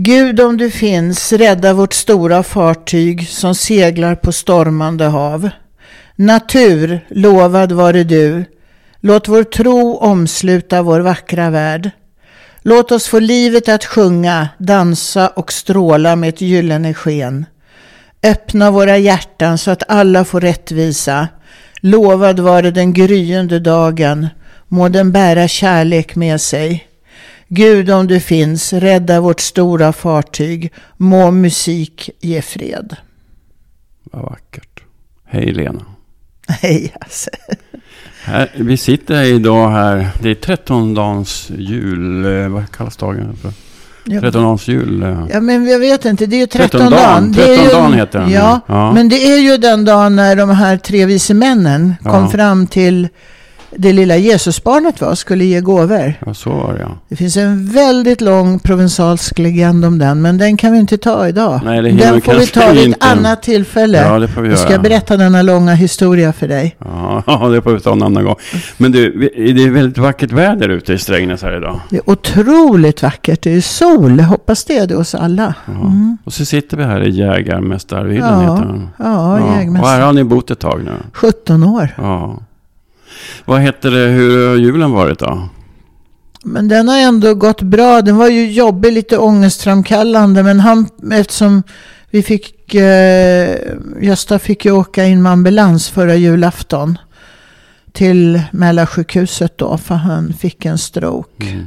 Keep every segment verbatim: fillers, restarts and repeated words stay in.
Gud, om du finns, rädda vårt stora fartyg som seglar på stormande hav. Natur, lovad vare du. Låt vår tro omsluta vår vackra värld. Låt oss få livet att sjunga, dansa och stråla med ett gyllene sken. Öppna våra hjärtan så att alla får rättvisa. Lovad vare den gryende dagen. Må den bära kärlek med sig. Gud, om du finns, rädda vårt stora fartyg. Må musik ge fred. Vad vackert. Hej Lena. Hej alltså. Här, vi sitter idag här. Det är trettondagens jul. Vad kallas dagen för? trettondagens jul. Ja, men jag vet inte. Det är ju trettondagen. trettondagen heter den. Ja, ja, men det är ju den dagen när de här tre vise männen ja. kom fram till det lilla Jesusbarnet var, skulle ge gåvor. Ja, så var det, ja. Det finns en väldigt lång provensalsk legend om den, men den kan vi inte ta idag. Nej, det den får vi ta vid ett annat tillfälle. Ja, det får vi göra. Jag ska berätta denna långa historia för dig. Ja, det får vi ta en annan gång. Men du, det är väldigt vackert väder ute i Strängnäs här idag. Det är otroligt vackert. Det är sol. Jag hoppas det är det hos alla. Ja. Mm. Och så sitter vi här i Jägarmästarvillan, ja. heter den. Ja, ja, Jägarmästar. Och här har ni bott ett tag nu. sjutton år. Ja. Vad heter det, hur har julen varit då? Men den har ändå gått bra. Den var ju jobbig, lite ångestframkallande. Men han, eftersom vi fick, eh, Gösta fick ju åka in med ambulans förra julafton till Mälarsjukhuset då, för han fick en stroke. Mm.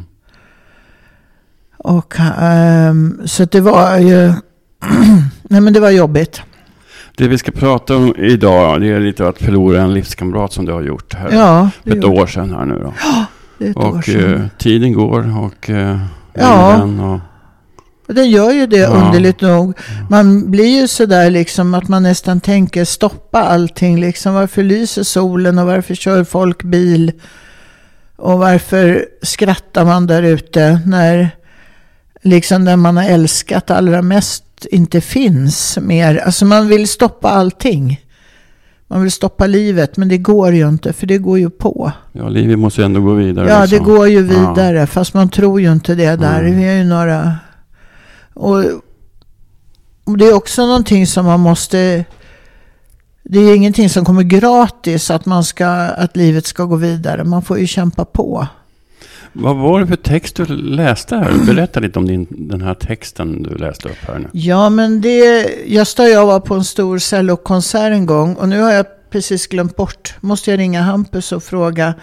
Och eh, så det var ju, nej men det var jobbigt. Det vi ska prata om idag, det är lite att förlora en livskamrat som du har gjort här. Ja, för ett år sedan här nu då. Ja, det är ett och år sedan. Eh, tiden går och eh, ja, och... och den gör ju det ja. underligt nog. Man blir ju sådär liksom att man nästan tänker stoppa allting liksom. Varför lyser solen och varför kör folk bil? Och varför skrattar man där ute när liksom den man har älskat allra mest inte finns mer. Alltså man vill stoppa allting. Man vill stoppa livet, men det går ju inte, för det går ju på. Ja, livet måste ju ändå gå vidare. Ja, liksom. det går ju vidare, ja. Fast man tror ju inte det där. Mm. Vi är ju några... Och, och det är också någonting som man måste... Det är ingenting som kommer gratis, att, man ska, att livet ska gå vidare. Man får ju kämpa på. Vad var det för text du läste här? Berätta lite om din, den här texten du läste upp här nu. Ja, men det... Gösta och jag var på en stor cellokonsert en gång. Och nu har jag precis glömt bort. Måste jag ringa Hampus och fråga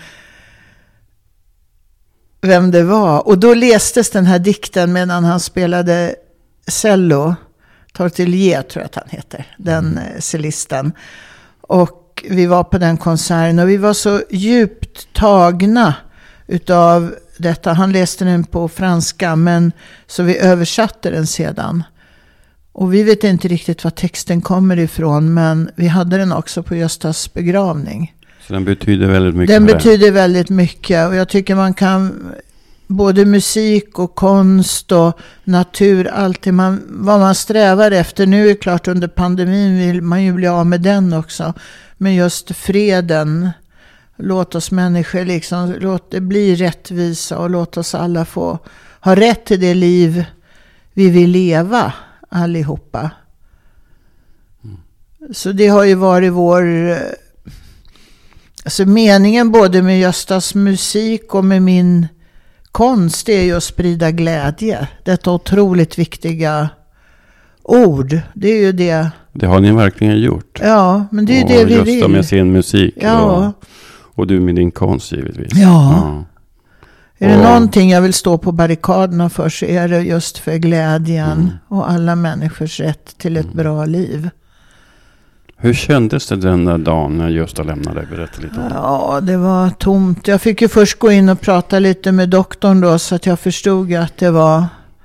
vem det var. Och då lästes den här dikten medan han spelade cello. Tortelier tror jag att han heter. Den mm. cellisten. Och vi var på den konserten. Och vi var så djupt tagna utav detta. Han läste den på franska, men så vi översatte den sedan. Och vi vet inte riktigt var texten kommer ifrån, men vi hade den också på Göstas begravning. Så den betyder väldigt mycket? Den betyder väldigt mycket, och jag tycker man kan både musik och konst och natur, alltid man, vad man strävar efter. Nu är det klart, under pandemin vill man ju bli av med den också, men just freden. Låt oss människor liksom, låt det bli rättvisa och låt oss alla få ha rätt till det liv vi vill leva allihopa. Mm. Så det har ju varit vår, alltså meningen både med Göstas musik och med min konst är ju att sprida glädje. Detta otroligt viktiga ord. Det är ju det. Det har ni verkligen gjort. Ja, men det är ju det vi Gösta vill. med sin musik. Ja. Och, och du med din konst givetvis. Ja. ja. Är det och, någonting jag vill stå på barrikaderna för, så är det just för glädjen mm. och alla människors rätt till ett mm. bra liv. Hur kändes det den där dagen när Gösta lämnade dig? Berätta lite om det. Ja, det var tomt. Jag fick ju först gå in och prata lite med doktorn då, så att jag förstod att det var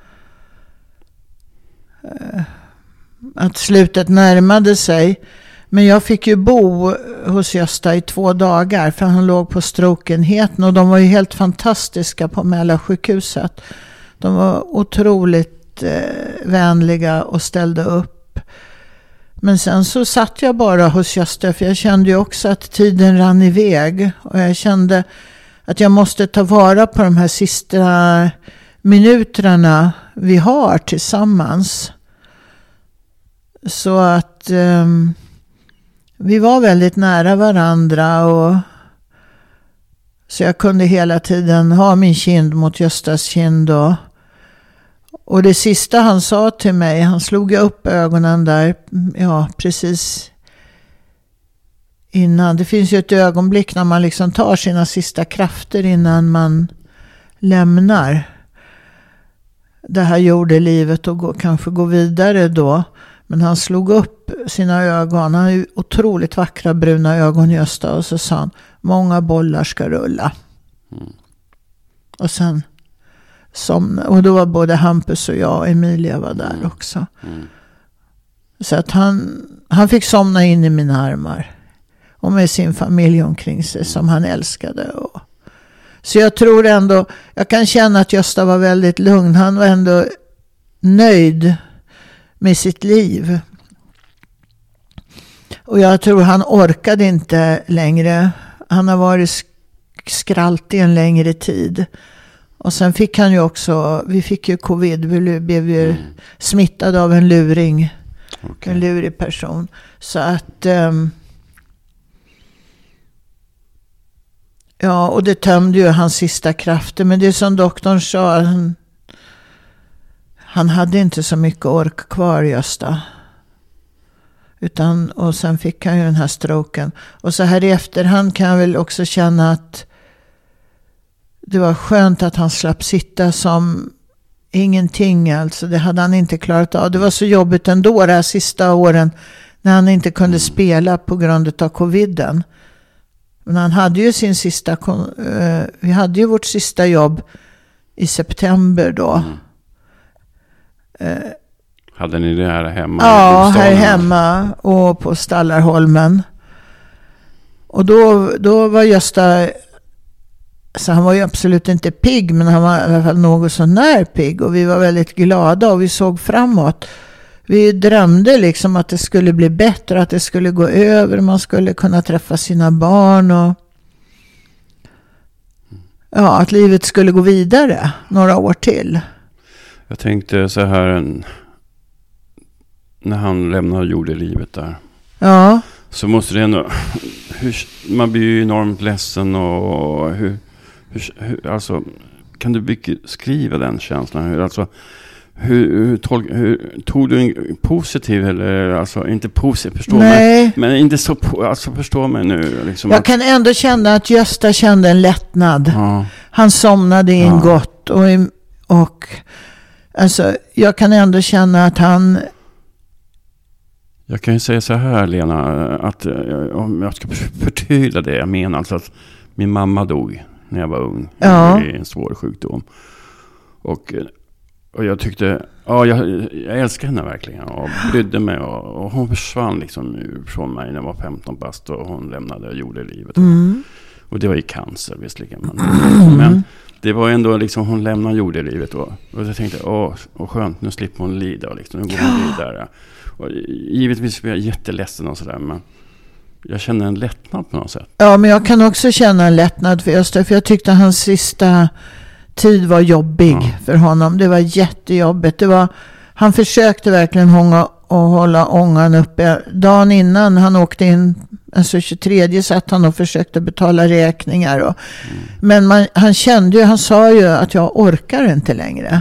eh, att slutet närmade sig. Men jag fick ju bo hos Gösta i två dagar, för han låg på strokenheten, och de var ju helt fantastiska på Mälarsjukhuset. De var otroligt eh, vänliga och ställde upp. Men sen så satt jag bara hos Gösta, för jag kände ju också att tiden rann iväg. Och jag kände att jag måste ta vara på de här sista minuterna vi har tillsammans. Så att um, vi var väldigt nära varandra. Och så jag kunde hela tiden ha min kind mot Göstas kind. Och, och det sista han sa till mig, han slog upp ögonen där, ja precis innan. Det finns ju ett ögonblick när man liksom tar sina sista krafter innan man lämnar det här jordelivet och går, kanske går vidare då. Men han slog upp sina ögon. Han har ju otroligt vackra bruna ögon, Gösta. Och så sa han, många bollar ska rulla. Mm. Och sen somnade. Och då var både Hampus och jag och Emilia var där mm. också. Mm. Så att han, han fick somna in i mina armar. Och med sin familj omkring sig som han älskade. Och så jag tror ändå, jag kan känna att Gösta var väldigt lugn. Han var ändå nöjd med sitt liv. Och jag tror han orkade inte längre. Han har varit skraltig en längre tid. Och sen fick han ju också, vi fick ju covid, vi blev ju mm. smittade av en luring. Okay. En lurig person. Så att um, ja, och det tömde ju hans sista krafter. Men det som doktorn sa, han, han hade inte så mycket ork kvar, Gösta. Utan, och sen fick han ju den här stroken. Och så här i efterhand kan jag väl också känna att det var skönt att han slapp sitta som ingenting. Alltså det hade han inte klarat av. Det var så jobbigt ändå de här sista åren när han inte kunde spela på grund av coviden. Men han hade ju sin sista, uh, vi hade ju vårt sista jobb i september då. Mm. Uh, hade ni det här hemma? Ja, här hemma och på Stallarholmen. Och då, då var Gösta, så han var ju absolut inte pigg, men han var i alla fall något så när pigg. Och vi var väldigt glada och vi såg framåt. Vi drömde liksom att det skulle bli bättre, att det skulle gå över, man skulle kunna träffa sina barn och ja, att livet skulle gå vidare några år till. Jag tänkte så här, när han lämnade jordelivet där. Ja. Så måste det ändå, hur, man blir ju enormt ledsen och hur, hur, hur alltså, kan du beskriva den känslan? Hur, alltså, Hur, hur, tolk, hur tog du en positiv eller alltså inte positiv, förstå mig, men inte så, alltså förstå mig nu liksom. Jag att, kan ändå känna att Gösta kände en lättnad. Ja. Han somnade in ja. gott och, och alltså jag kan ändå känna att han. Jag kan ju säga så här, Lena, att om jag ska förtydliga det, jag menar alltså att min mamma dog när jag var ung ja. i en svår sjukdom och Och jag tyckte, ja jag, jag älskar henne verkligen och brydde mig och, och hon försvann liksom från mig när jag var femton bast och hon lämnade jordelivet. Mm. Och det var i cancer visserligen. Men, mm. men det var ändå liksom, hon lämnade jordelivet och, och jag tänkte, åh, och skönt, nu slipper hon lida och liksom, nu går hon vidare. Och givetvis var jag jätteledsen och sådär, men jag känner en lättnad på något sätt. Ja, men jag kan också känna en lättnad för Öster, för jag tyckte hans sista tid var jobbig ja. för honom. Det var jättejobbigt. Det var, han försökte verkligen hånga och hålla ångan uppe. Dagen innan han åkte in, alltså tjugotredje, satt han och försökte betala räkningar. Och, mm. Men man, han kände ju, han sa ju att jag orkar inte längre.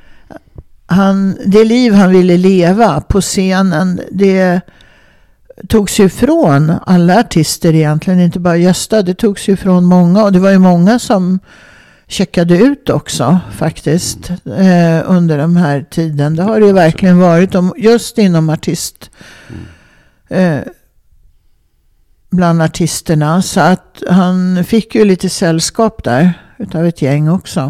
Han, det liv han ville leva på scenen, det togs ju från alla artister egentligen, inte bara Gösta. Det togs ju från många och det var ju många som checkade ut också faktiskt eh, under de här tiden. Det har det ju verkligen varit om, just inom artist eh, bland artisterna, så att han fick ju lite sällskap där utav ett gäng också.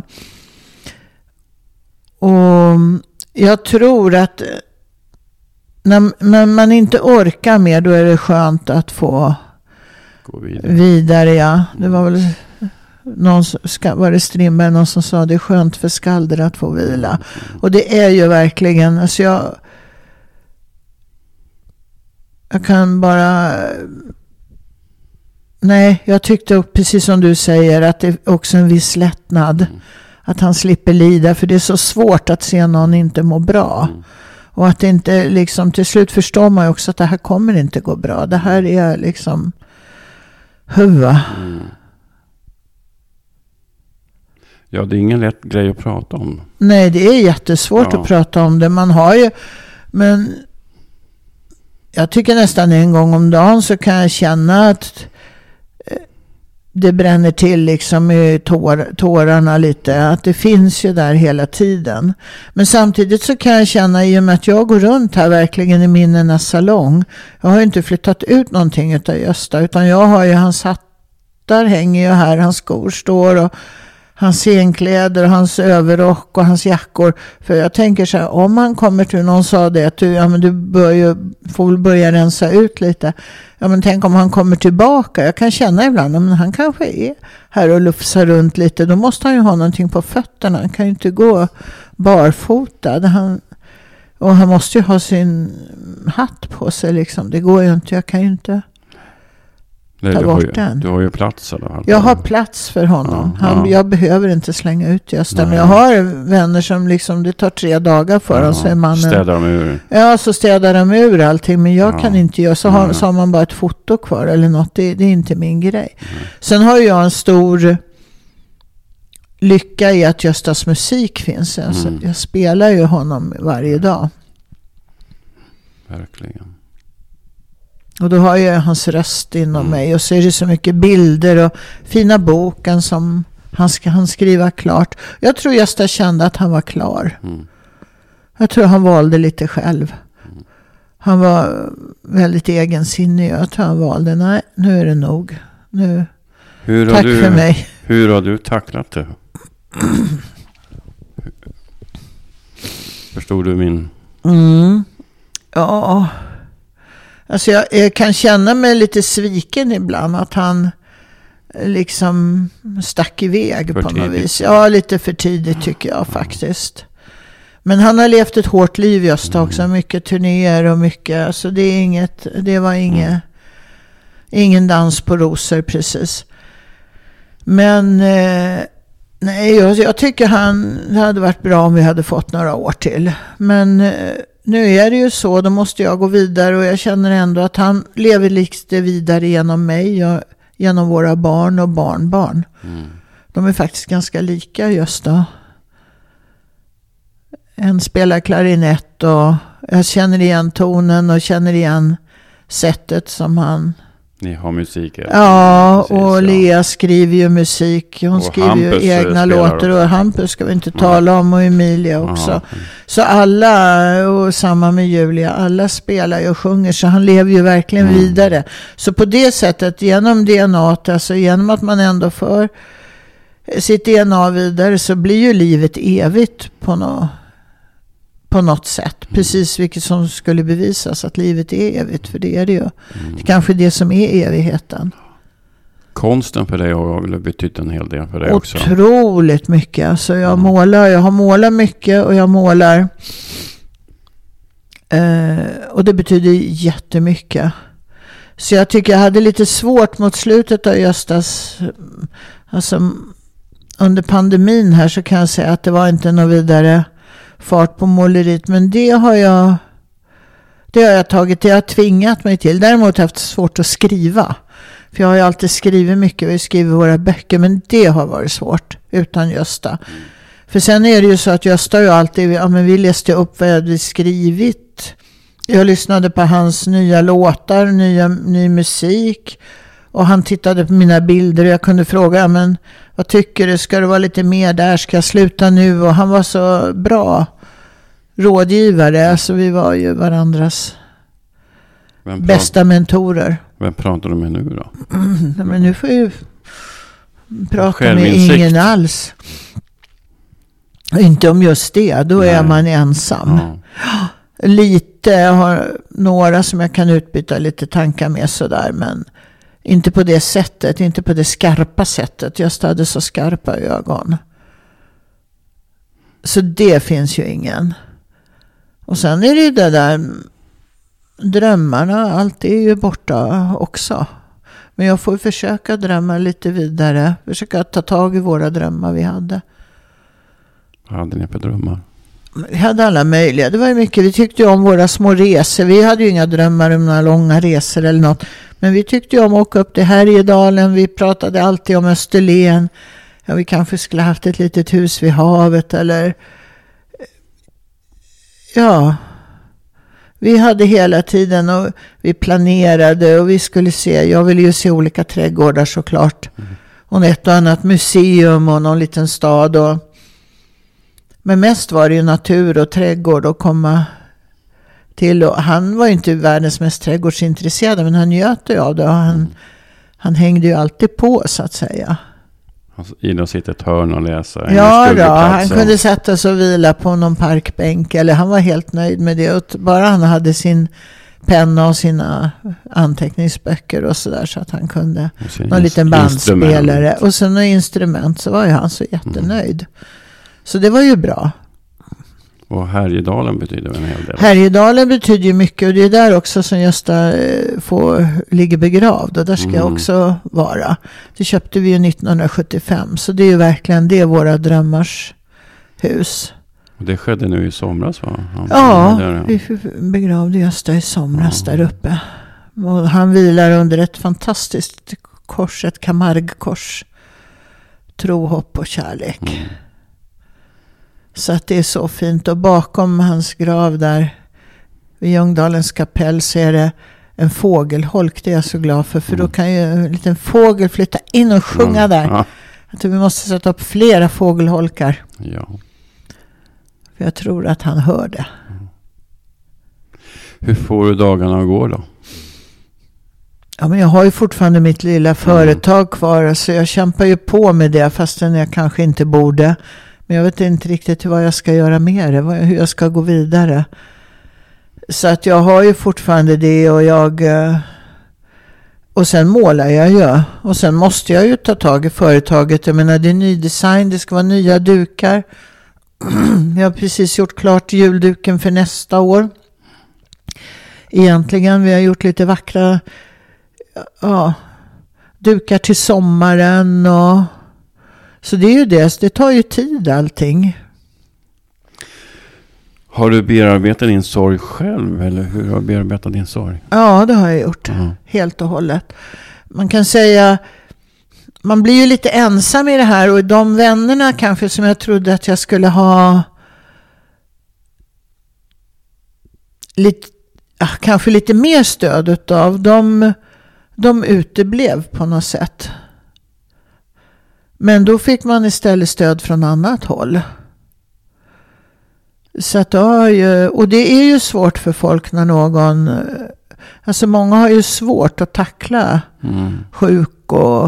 Och jag tror att när, när man inte orkar mer, då är det skönt att få gå vidare. vidare ja. Det var väl någon, var det Strindberg, någon som sa det är skönt för skalder att få vila. Mm. Och det är ju verkligen, alltså jag jag kan bara nej, jag tyckte precis som du säger att det är också en viss lättnad mm. att han slipper lida, för det är så svårt att se någon inte må bra. Mm. Och att det inte liksom, till slut förstår man ju också att det här kommer inte gå bra. Det här är liksom huva. Mm. Ja, det är ingen lätt grej att prata om. Nej, det är jättesvårt ja. att prata om det. Man har ju, men jag tycker nästan en gång om dagen så kan jag känna att det bränner till liksom i tår, tårarna lite. Att det finns ju där hela tiden. Men samtidigt så kan jag känna, i och med att jag går runt här verkligen i minnenas salong. Jag har ju inte flyttat ut någonting utav Gösta, utan jag har ju hans hattar hänger ju här, hans skor står och hans scenkläder och hans överrock och hans jackor. För jag tänker så här, om han kommer till, någon sa det att du, ja, men du bör ju, får väl börja rensa ut lite. Ja, men tänk om han kommer tillbaka. Jag kan känna ibland, men han kanske är här och lufsar runt lite. Då måste han ju ha någonting på fötterna. Han kan ju inte gå barfotad. Han, och han måste ju ha sin hatt på sig liksom. Det går ju inte, jag kan ju inte... Nej, du, har ju, du har ju plats eller? Jag har plats för honom. Ja, Han, ja. Jag behöver inte slänga ut Gösta. Men jag har vänner som liksom, det tar tre dagar för ja, dem. Så är mannen, städar de ur? Ja, så städar de ur allting. Men jag ja. kan inte göra. Så har, så har man bara ett foto kvar eller något. Det, det är inte min grej. Mm. Sen har jag en stor lycka i att Göstas musik finns. Alltså, mm. Jag spelar ju honom varje dag. Verkligen. Och då har jag hans röst inom mm. mig. Och så är det så mycket bilder och fina boken som han ska han skriva klart. Jag tror Gösta kände att han var klar. Mm. Jag tror han valde lite själv. Mm. Han var väldigt egensinnig. Jag tror han valde, nej, nu är det nog. Nu. Hur Tack du, för mig. Hur har du tacklat det? Förstod du min... Mm. Ja... Alltså jag, jag kan känna mig lite sviken ibland att han liksom stack iväg för på tidigt. Något vis. Ja, lite för tidigt tycker jag faktiskt. Men han har levt ett hårt liv just också. Mm. Mycket turnéer och mycket. Alltså det är inget, det var inget, mm. ingen dans på rosor precis. Men eh, nej, jag, jag tycker han, det hade varit bra om vi hade fått några år till. Men... Eh, nu är det ju så, då måste jag gå vidare och jag känner ändå att han lever lite vidare genom mig, jag, genom våra barn och barnbarn. Mm. De är faktiskt ganska lika just då. En spelar klarinett och jag känner igen tonen och känner igen sättet som han... Ni har musik. Ja, precis, och Lea skriver ju musik. Hon och skriver Hampus ju egna låtar. Och Hampus ska vi inte tala mm. om. Och Emilia också. Aha. Så alla, och samma med Julia, alla spelar ju och sjunger. Så han lever ju verkligen mm. vidare. Så på det sättet, genom D N A, alltså genom att man ändå för sitt D N A vidare, så blir ju livet evigt på något, på något sätt. Mm. Precis vilket som skulle bevisas att livet är evigt, för det är det ju. Mm. Det är kanske det som är evigheten. Konsten för dig har betytt en hel del för dig också. Otroligt mycket. Alltså jag mm. målar, jag har målat mycket och jag målar eh, och det betyder jättemycket. Så jag tycker jag hade lite svårt mot slutet av Göstas, alltså under pandemin här, så kan jag säga att det var inte något vidare fart på måleriet, men det har jag det har jag tagit, det har jag tvingat mig till. Däremot har jag haft svårt att skriva, för jag har ju alltid skrivit mycket, vi skriver våra böcker, men det har varit svårt utan Gösta. Mm. För sen är det ju så att Gösta ju alltid, ja, men vi läste upp vad jag hade skrivit, jag lyssnade på hans nya låtar, nya, ny musik, och han tittade på mina bilder och jag kunde fråga, ja, men vad tycker du, ska det vara lite mer där, ska jag sluta nu? Och han var så bra rådgivare, alltså vi var ju varandras bästa mentorer. Vem pratar du med nu då? Mm, men nu får jag ju prata med ingen alls. Inte om just det, då Nej. är man ensam. Ja. Lite, jag har några som jag kan utbyta lite tankar med sådär, men inte på det sättet, inte på det skarpa sättet. Jag hade så skarpa ögon. Så det finns ju ingen. Och sen är det ju det där, drömmarna, allt är ju borta också. Men jag får försöka drömma lite vidare. Försöka ta tag i våra drömmar vi hade. Vad hade ni för drömmar? Vi hade alla möjliga. Det var ju mycket. Vi tyckte ju om våra små resor. Vi hade ju inga drömmar om några långa resor eller något. Men vi tyckte ju om att åka upp till Härjedalen. Vi pratade alltid om Österlen. Ja, vi kanske skulle haft ett litet hus vid havet eller... Ja... Vi hade hela tiden och vi planerade och vi skulle se, jag ville ju se olika trädgårdar såklart. Mm. Och ett och annat museum och någon liten stad. Och, men mest var det ju natur och trädgård att komma till. Och han var ju inte världens mest trädgårdsintresserad, men han njöt ju av det. Och han, mm. han hängde ju alltid på så att säga. Alltså, gillar att sitta i ett hörn och läsa. Ja, då, han kunde sätta sig och vila på någon parkbänk. Eller han var helt nöjd med det. Och bara han hade sin penna och sina anteckningsböcker och sådär. Så att han kunde någon liten bandspelare. Och sen några instrument, så var ju han så jättenöjd. Mm. Så det var ju bra. Och Härjedalen betyder en hel del. Härjedalen betyder ju mycket. Och det är där också som Gösta får ligga begravd. Och där ska mm. jag också vara. Det köpte vi ju nittonhundrasjuttiofem. Så det är ju verkligen det våra drömmars hus. Och det skedde nu i somras, va? Han ja, vi begravde Gösta i somras ja. Där uppe. Och han vilar under ett fantastiskt kors. Ett Camargue-kors. Tro, hopp och kärlek. Mm. Så att det är så fint. Och bakom hans grav där vid Ljungdalens kapell så är det en fågelholk. Det är jag så glad för. För mm. då kan ju en liten fågel flytta in och sjunga mm. där. Ja. Jag tror vi måste sätta upp flera fågelholkar. Ja. För jag tror att han hör det. Mm. Hur får du dagarna att gå då? Ja, men jag har ju fortfarande mitt lilla företag mm. kvar. Så jag kämpar ju på med det fastän jag kanske inte borde. Men jag vet inte riktigt vad jag ska göra med det. Hur jag ska gå vidare. Så att jag har ju fortfarande det. Och jag... Och sen målar jag ju. Och sen måste jag ju ta tag i företaget. Jag menar det är ny design. Det ska vara nya dukar. Jag har precis gjort klart julduken för nästa år. Egentligen. Vi har gjort lite vackra... Ja, dukar till sommaren och... Så det är ju det. Det tar ju tid allting. Har du bearbetat din sorg själv? Eller hur har du bearbetat din sorg? Ja, det har jag gjort. Mm. Helt och hållet. Man kan säga... Man blir ju lite ensam i det här. Och de vännerna kanske som jag trodde att jag skulle ha... Lite, ja, kanske lite mer stöd utav. De, de uteblev på något sätt. Men då fick man istället stöd från annat håll. Så att då ju, och det är ju svårt för folk när någon... Alltså många har ju svårt att tackla mm. sjuk och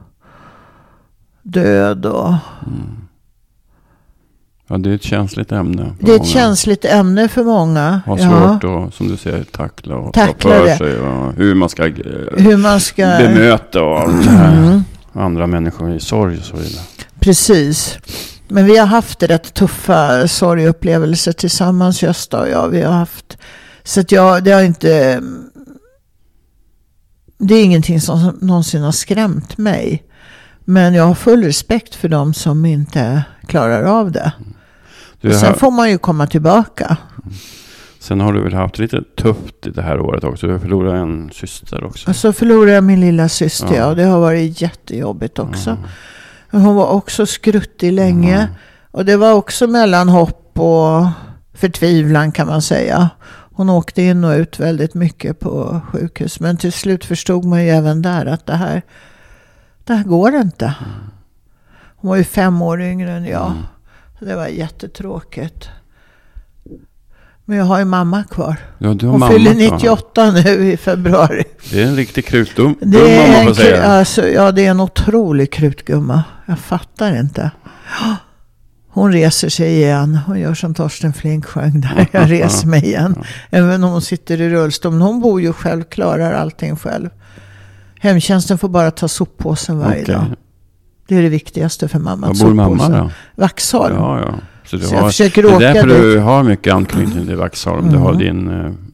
död. Och, mm. Ja, det är ett känsligt ämne. Det är ett många. känsligt ämne för många. Har svårt ja. att, som du säger, tackla och tackla ta för det. sig. Och hur man ska, hur man ska bemöta och allt det här. Mm. Andra människor i sorg och så vidare. Precis. Men vi har haft rätt tuffa sorgupplevelser tillsammans, Gösta och jag. Vi har haft... Så att jag, det har inte... Det är ingenting som någonsin har skrämt mig. Men jag har full respekt för dem som inte klarar av det. Du, och sen har... får man ju komma tillbaka. Sen har du väl haft lite tufft i det här året också. Du har förlorat en syster också. Och så förlorade jag min lilla syster. Ja. Och det har varit jättejobbigt också. Mm. Hon var också skruttig länge. Mm. Och det var också mellan hopp och förtvivlan kan man säga. Hon åkte in och ut väldigt mycket på sjukhus. Men till slut förstod man ju även där att det här, det här går inte. Mm. Hon var ju fem år yngre än jag. Mm. Så det var jättetråkigt. Men jag har ju mamma kvar. Ja, du har hon mamma fyller nittioåtta kvar. Nu i februari. Det är en riktig krutgumma. Det är en, kru- alltså, ja, det är en otrolig krutgumma. Jag fattar inte. Hon reser sig igen. Hon gör som Torsten Flink sjöng där. Jag reser mig igen. Även om hon sitter i rullstol. Men hon bor ju själv, klarar allting själv. Hemtjänsten får bara ta soppåsen varje okay. dag. Det är det viktigaste för mamma. Var bor mamma då? Vaxholm. Ja, ja. Så, så har, jag försöker åka åka det är därför dit. Du har mycket anknytning till Vaxholm. Mm. Du har din uh,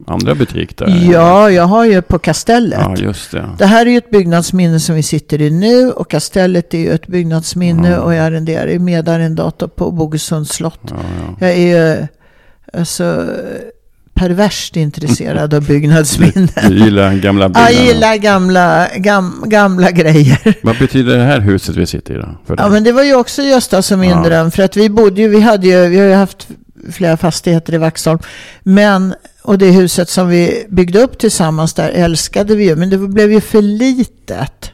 andra butik där? Ja, jag har ju på Kastellet. Ja, just det. Det här är ju ett byggnadsminne som vi sitter i nu. Och Kastellet är ju ett byggnadsminne. Ja. Och jag arrenderar ju medarrendator på Bogesunds slott. Ja, ja. Jag är ju alltså, perverst intresserad av byggnadsminnen. Du gillar gamla byggnader? Jag gillar gamla, gam, gamla grejer. Vad betyder det här huset vi sitter i då? För ja, men det var ju också Gösta som min dröm. För att vi bodde ju, vi hade ju, vi har ju haft flera fastigheter i Vaxholm. Men, och det huset som vi byggde upp tillsammans där älskade vi ju. Men det blev ju för litet.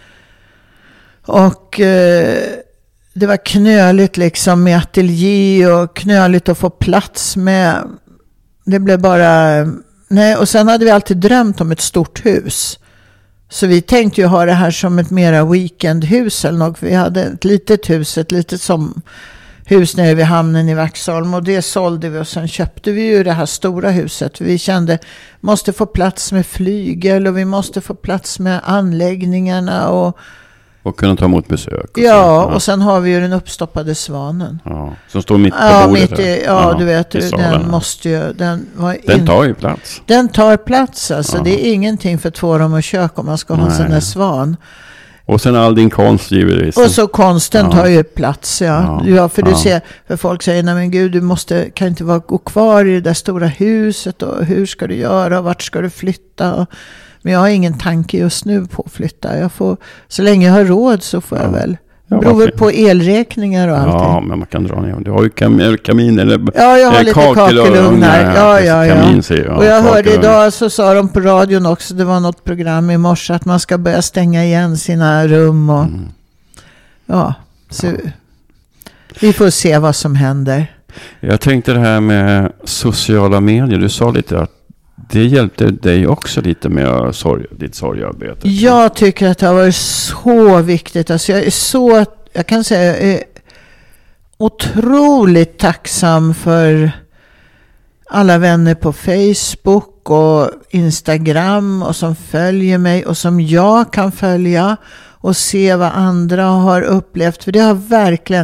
Och eh, det var knöligt liksom med ateljé och knöligt att få plats med. Det blev bara, nej, och sen hade vi alltid drömt om ett stort hus. Så vi tänkte ju ha det här som ett mera weekendhus eller något. Vi hade ett litet hus, ett litet som hus nere vid hamnen i Vaxholm. Och det sålde vi och sen köpte vi ju det här stora huset. Vi kände, måste få plats med flygel och vi måste få plats med anläggningarna och Och kunna ta emot besök. Och ja, så. och sen har vi ju den uppstoppade svanen. Ja, som står mitt på ja, bordet. Mitt i, ja, ja, du vet, den måste ju... Den, var den in, tar ju plats. Den tar plats, alltså. Ja. Det är ingenting för två rum och kök om man ska ha en sån där svan. Och sen all din konst givetvis. Och så konsten ja. tar ju plats, ja. Ja, ja för du ja. ser, för folk säger, nej men gud, du måste, kan inte vara, gå kvar i det där stora huset och hur ska du göra och vart ska du flytta och, men jag har ingen tanke just nu på att flytta. Jag får, så länge jag har råd så får ja. jag väl. Det beror väl på elräkningar och allting. Ja, men man kan dra ner. Du har ju kam- kamin eller ja, jag har lite kakelugnar. Ja, ja, ja. Kamin, säger jag. Och jag hörde idag så sa de på radion också, det var något program i morse, att man ska börja stänga igen sina rum. Och, mm. Ja, så ja. vi får se vad som händer. Jag tänkte det här med sociala medier. Du sa lite att det hjälpte dig också lite med sorg, ditt sorgarbete. Jag tycker att det har varit så viktigt. Alltså jag är så, jag kan säga, jag är otroligt tacksam för alla vänner på Facebook och Instagram och som följer mig och som jag kan följa och se vad andra har upplevt. För det har verkligen,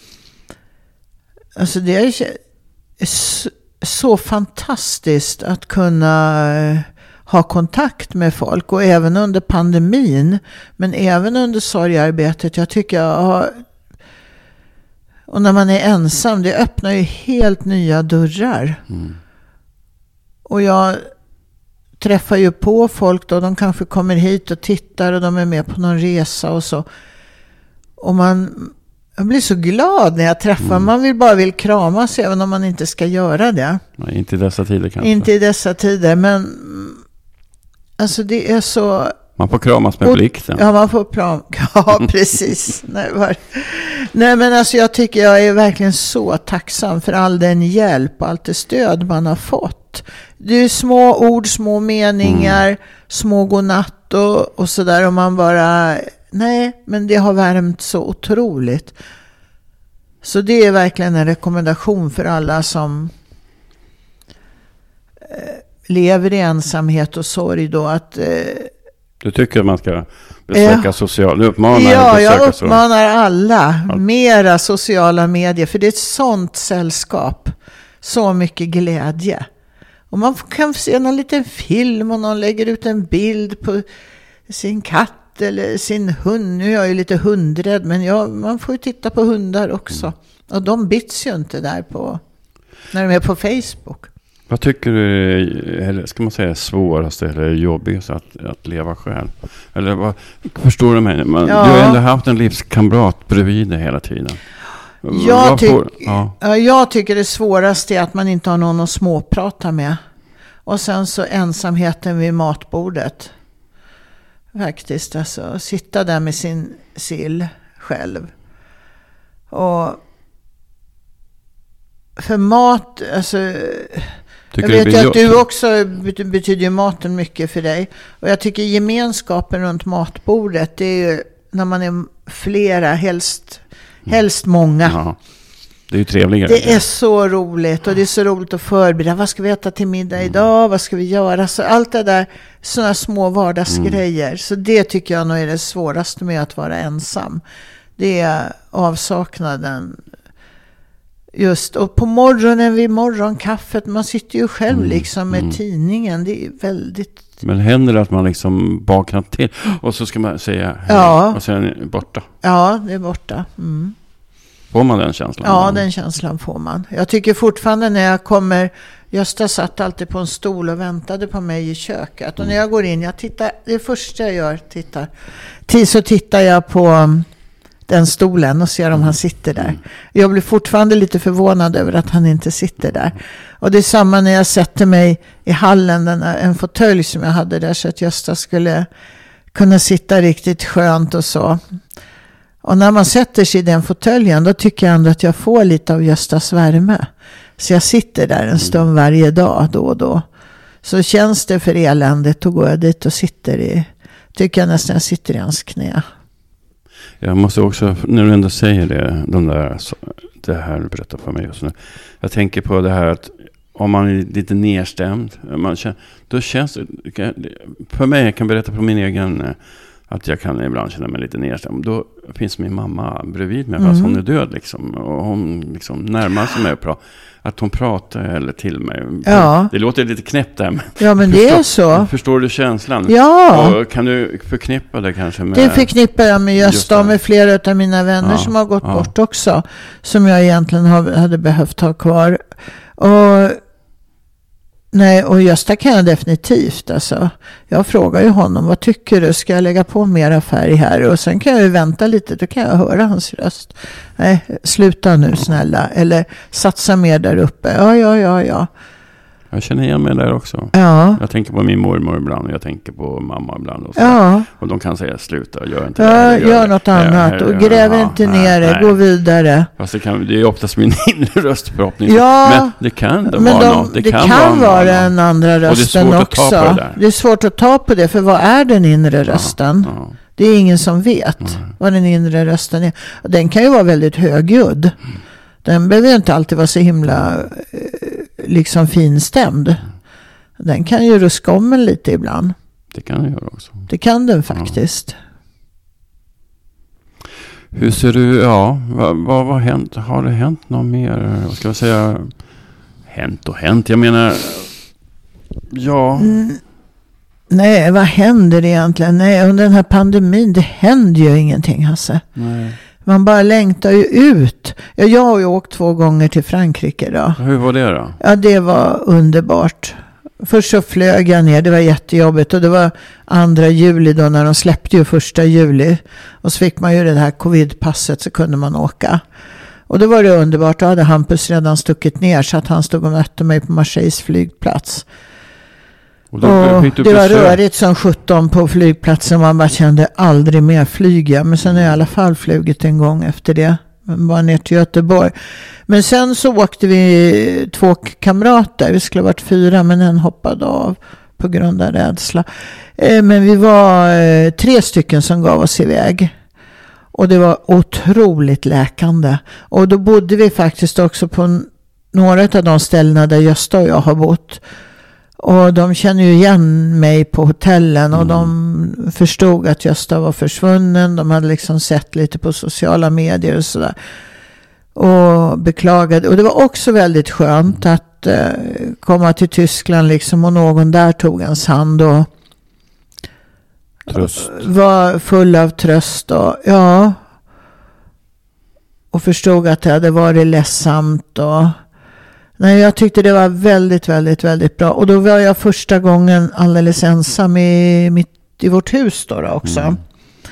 alltså det är så, så fantastiskt att kunna ha kontakt med folk och även under pandemin men även under sorgarbetet. Jag tycker jag har, och när man är ensam, det öppnar ju helt nya dörrar. Mm. Och jag träffar ju på folk då, de kanske kommer hit och tittar och de är med på någon resa och så. Och man Jag blir så glad när jag träffar. Mm. Man vill bara vill kramas även om man inte ska göra det. Nej, inte i dessa tider kanske. Inte i dessa tider, men alltså det är så... Man får kramas med blicken. Ja, man får kramas. Ja, precis. Nej, var... Nej, men alltså jag tycker jag är verkligen så tacksam för all den hjälp och allt det stöd man har fått. Det är små ord, små meningar, mm. små godnatt och, och sådär. Och man bara... Nej, men det har värmt så otroligt. Så det är verkligen en rekommendation för alla som eh, lever i ensamhet och sorg då att... Eh, du tycker att man ska besöka ja, social... Du uppmanar ja, jag uppmanar alla ja. mera sociala medier. För det är ett sånt sällskap. Så mycket glädje. Och man kan se någon liten film och någon lägger ut en bild på sin katt eller sin hund. Nu är jag ju lite hundrädd, men jag, man får ju titta på hundar också. Mm. Och de bits ju inte där på när de är på Facebook. Vad tycker du eller ska man säga svåraste eller jobbigast att, att leva själv? Eller vad, förstår du mig? Man, ja. Du har ändå haft en livskamrat bredvid dig hela tiden. Jag, tyck, ja. jag tycker det svåraste är att man inte har någon att småprata med. Och sen så ensamheten vid matbordet. Faktiskt, alltså sitta där med sin sill själv. Och för mat, alltså tycker jag vet ju att du också betyder ju maten mycket för dig. Och jag tycker gemenskapen runt matbordet, det är ju när man är flera, helst, helst många. Ja. Det är ju trevligare. Det är så roligt och det är så roligt att förbereda. Vad ska vi äta till middag idag? Mm. Vad ska vi göra? Så allt det där, sådana små vardagsgrejer. Mm. Så det tycker jag nog är det svåraste med att vara ensam. Det är avsaknaden Just, och på morgonen vid morgonkaffet, man sitter ju själv mm. liksom med mm. tidningen, det är väldigt... Men händer det att man liksom bakar till och så ska man säga hej ja. och sen är det borta? Ja, det är borta. Mm. Får man den känslan? Ja, den känslan får man. Jag tycker fortfarande när jag kommer, Gösta satt alltid på en stol och väntade på mig i köket. Och när jag går in, jag tittar, det första jag gör, tittar, så tittar jag på den stolen och ser om han sitter där. Jag blir fortfarande lite förvånad över att han inte sitter där. Och det är samma när jag sätter mig i hallen, den, en fåtölj som jag hade där så att Gösta skulle kunna sitta riktigt skönt och så. Och när man sätter sig i den fåtöljen, då tycker jag ändå att jag får lite av Göstas värme. Så jag sitter där en stund varje dag då och då. Så känns det för eländet, då går jag dit och sitter i, tycker jag nästan jag sitter i hans knä. Jag måste också, när du ändå säger det, de där, det här du berättar för mig just nu. Jag tänker på det här att om man är lite nedstämd, man känner, då känns det, för mig, jag kan berätta på min egen, att jag kan ibland känna mig lite nedstämd. Då finns min mamma bredvid mig, fast mm. hon är död liksom. Och hon liksom närmar sig mig och pratar. Att hon pratar eller till mig. Ja. Det låter lite knäppt där. Men ja, men förstår, det är så. Förstår du känslan? Ja. Och kan du förknippa det kanske med... Det förknippar jag med Gösta och med flera av mina vänner ja. som har gått ja. bort också. Som jag egentligen hade behövt ha kvar. Och... Nej, och Gösta kan jag definitivt. Alltså. Jag frågar ju honom, vad tycker du? Ska jag lägga på mera färg här? Och sen kan jag ju vänta lite, då kan jag höra hans röst. Nej, sluta nu snälla. Eller satsa mer där uppe. Ja, ja, ja, ja. Jag känner igen mig där också. Ja. Jag tänker på min mormor ibland och jag tänker på mamma ibland. Och, så. Ja. Och de kan säga sluta, gör inte ja, det. Gör, gör något det. annat här, och gräv ja, inte ner det, gå vidare. Fast det, kan, det är oftast min inre röst förhoppning. Ja, men det kan det men vara de, något. Det, det kan, kan vara, vara en andra rösten och det är också. Att ta på det, där. Det är svårt att ta på det, för vad är den inre rösten? Ja, ja. Det är ingen som vet mm. vad den inre rösten är. Den kan ju vara väldigt högljudd. Mm. Den behöver inte alltid vara så himla liksom finstämd. Mm. Den kan ju ruska om en lite ibland. Det kan den göra också. Det kan den faktiskt. Ja. Hur ser du, ja, vad, vad har hänt? Har det hänt något mer? Vad ska jag säga? Hänt och hänt, jag menar, ja. Mm. Nej, vad händer egentligen? Nej, under den här pandemin, det händer ju ingenting, Hasse. Nej. Man bara längtar ju ut. Ja, jag har ju åkt två gånger till Frankrike då. Hur var det då? Ja, det var underbart. Först så flög jag ner, det var jättejobbigt. Och det var andra juli då, när de släppte ju första juli. Och så fick man ju det här covid-passet, så kunde man åka. Och då var det underbart, då hade Hampus redan stuckit ner, så att han stod och mötte mig på Marseilles flygplats. Och, då, och det var rörigt som sjutton på flygplatsen. Man bara kände aldrig mer flyga. Men sen har jag i alla fall flugit en gång efter det. Bara ner till Göteborg. Men sen så åkte vi två kamrater. Vi skulle ha varit fyra, men en hoppade av på grund av rädsla. Men vi var tre stycken som gav oss iväg. Och det var otroligt läkande. Och då bodde vi faktiskt också på några av de ställena där Gösta och jag har bott. Och de känner ju igen mig på hotellen och mm. de förstod att Gösta var försvunnen. De hade liksom sett lite på sociala medier och sådär. Och beklagade. Och det var också väldigt skönt att eh, komma till Tyskland liksom, och någon där tog ens hand och tröst. Var full av tröst. Och, ja. Och förstod att det hade varit ledsamt och... Nej, jag tyckte det var väldigt, väldigt, väldigt bra. Och då var jag första gången alldeles ensam i, mitt, i vårt hus då, då också. Mm.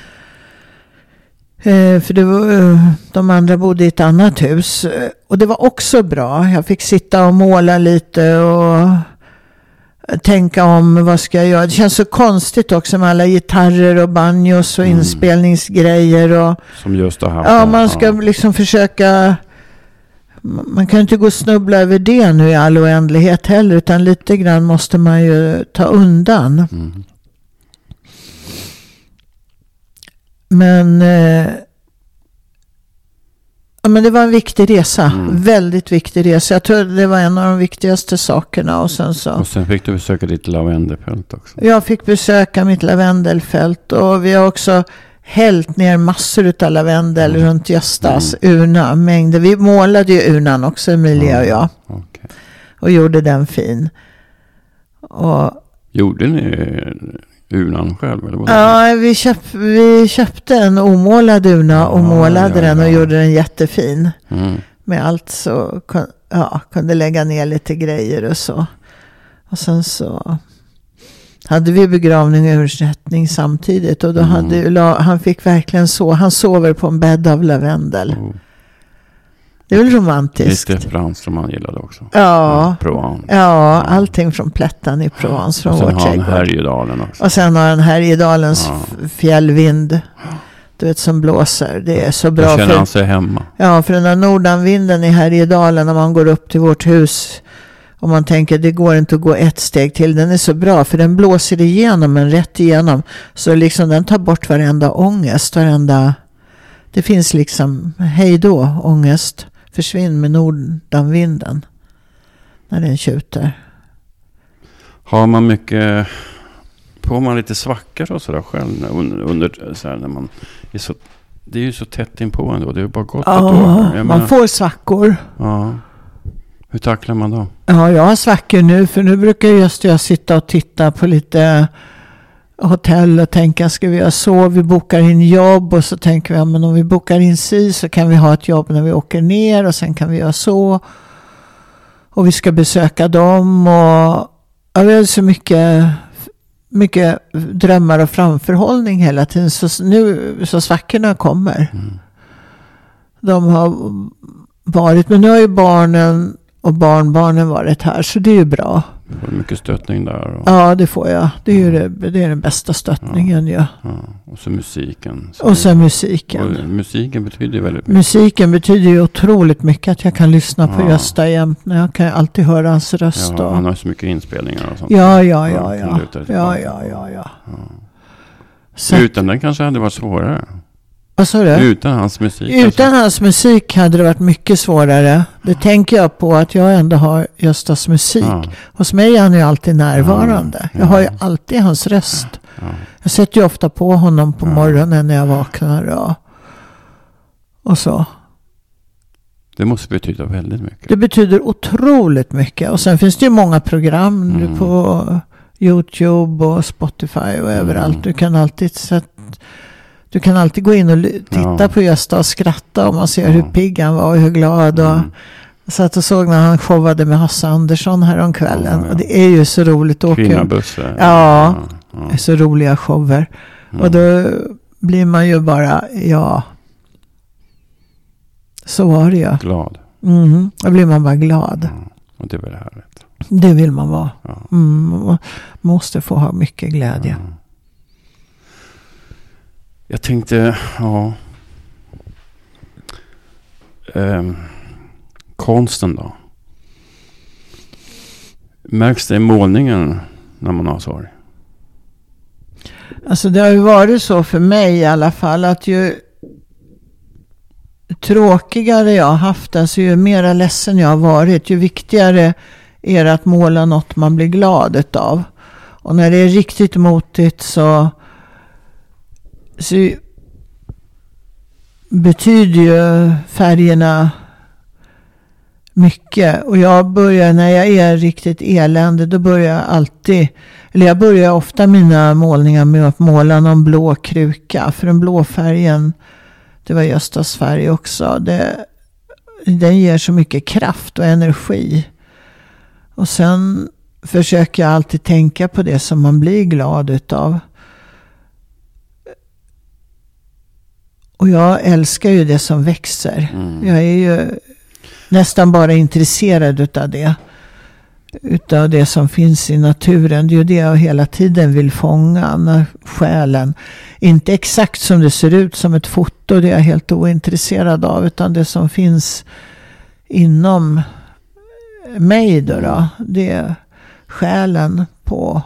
Eh, för det var, de andra bodde i ett annat hus. Och det var också bra. Jag fick sitta och måla lite och tänka om vad ska jag göra. Det känns så konstigt också med alla gitarrer och banjos och mm. inspelningsgrejer. Och, som just det här. Ja, man ska liksom försöka... Man kan inte gå och snubbla över det nu i all oändlighet heller, utan lite grann måste man ju ta undan. Mm. Men, eh, ja, men det var en viktig resa. Mm. Väldigt viktig resa. Jag tror det var en av de viktigaste sakerna. Och sen, så, och sen fick du besöka ditt lavendelfält också. Jag fick besöka mitt lavendelfält. Och vi har också hällt ner massor av lavendel mm. runt Göstas mm. urna. Mängder. Vi målade ju urnan också, Emilia och jag. Okay. Och gjorde den fin. Och, gjorde ni urnan själv? Eller vad ja, vi, köp, vi köpte en omålad urna och ja, målade ja, den och ja. gjorde den jättefin. Mm. Med allt så ja, kunde lägga ner lite grejer och så. Och sen så hade vi begravning och översättning samtidigt. Och då mm. hade han fick verkligen så. Han sover på en bädd av lavendel. Oh. Det är väl romantiskt. Lite Frans som man gillade också. Ja, Provence. Ja, allting från Plättan i Provence från vår trädgård. Och sen har han Härjedalen också. Och sen har han Härjedalens ja. fjällvind. Du vet, som blåser. Det är så bra. Då känner för, han sig hemma. Ja, för den här nordanvinden i Härjedalen när man går upp till vårt hus och man tänker det går inte att gå ett steg till. Den är så bra för den blåser igenom men rätt igenom. Så liksom den tar bort varenda ångest. Varenda, det finns liksom hej då ångest. Försvinn med nordanvinden när den tjuter. Har man mycket... Får man lite svackor och sådär själv under, under så här, när man är så, det är ju så tätt inpå ändå. Det är ju bara gott ja, att man menar, får svackor. Ja. Hur tacklar man då? Ja, jag har svackor nu för nu brukar just jag sitta och titta på lite hotell och tänka, ska vi göra så? Vi bokar in jobb och så tänker vi, ja, men om vi bokar in si så kan vi ha ett jobb när vi åker ner och sen kan vi göra så. Och vi ska besöka dem och ja, vi har så mycket mycket drömmar och framförhållning hela tiden. Så nu så svackorna kommer. Mm. De har varit, men nu har ju barnen och barnbarnen varit här så det är ju bra. Du får mycket stöttning där. Och... Ja, det får jag. Det är ju det, det är den bästa stöttningen. Ja. Ja. Ja. Och så musiken. Så och så musiken. Och musiken betyder väldigt mycket. Musiken betyder ju otroligt mycket att jag kan lyssna på ja. Gösta jämt. Jag kan alltid höra hans röst. Ja, han har så mycket inspelningar och sånt. Ja, ja, ja. Ja, ja, ja, ja, ja, ja. Så utan den kanske hade varit svårare. Vad sa du? Utan hans musik. Utan alltså. hans musik hade det varit mycket svårare. Det tänker jag på att jag ändå har Göstas musik. Ja. Hos mig är han ju alltid närvarande. Ja. Ja. Jag har ju alltid hans röst. Ja. Jag sätter ju ofta på honom på ja. morgonen när jag vaknar. Och, och så. Det måste betyda väldigt mycket. Det betyder otroligt mycket. Och sen finns det ju många program mm. på YouTube och Spotify och överallt. Mm. Du kan alltid sätta... Du kan alltid gå in och titta ja. på Gösta och skratta om man ser ja. hur pigg han var och hur glad. Och mm. så att jag såg när han showade med Hasse Andersson här om kvällen. Ja, ja. Och det är ju så roligt att åka. Kvinnabussar. Ja, ja. Det är så roliga shower. Mm. Och då blir man ju bara, ja. Så var det ju. Glad. Mm. Då blir man bara glad. Ja. Och det är väl härligt. Det vill man vara. Ja. Mm. Man måste få ha mycket glädje. Ja. Jag tänkte, ja, ehm, konsten då. Märks det i målningen när man har sorg? Alltså det har ju varit så för mig i alla fall att ju tråkigare jag har haft, alltså ju mer ledsen jag har varit, ju viktigare är det att måla något man blir glad av. Och när det är riktigt motigt så så betyder ju färgerna mycket. Och jag börjar, när jag är riktigt elände, då börjar jag alltid, eller jag börjar ofta mina målningar med att måla någon blå kruka. För den blå färgen, det var Göstas färg också. Det, den ger så mycket kraft och energi. Och sen försöker jag alltid tänka på det som man blir glad utav. Och jag älskar ju det som växer. Mm. Jag är ju nästan bara intresserad utav det. Utav det som finns i naturen. Det är ju det jag hela tiden vill fånga. När själen. Inte exakt som det ser ut som ett foto. Det är jag helt ointresserad av. Utan det som finns inom mig då. då det är själen på...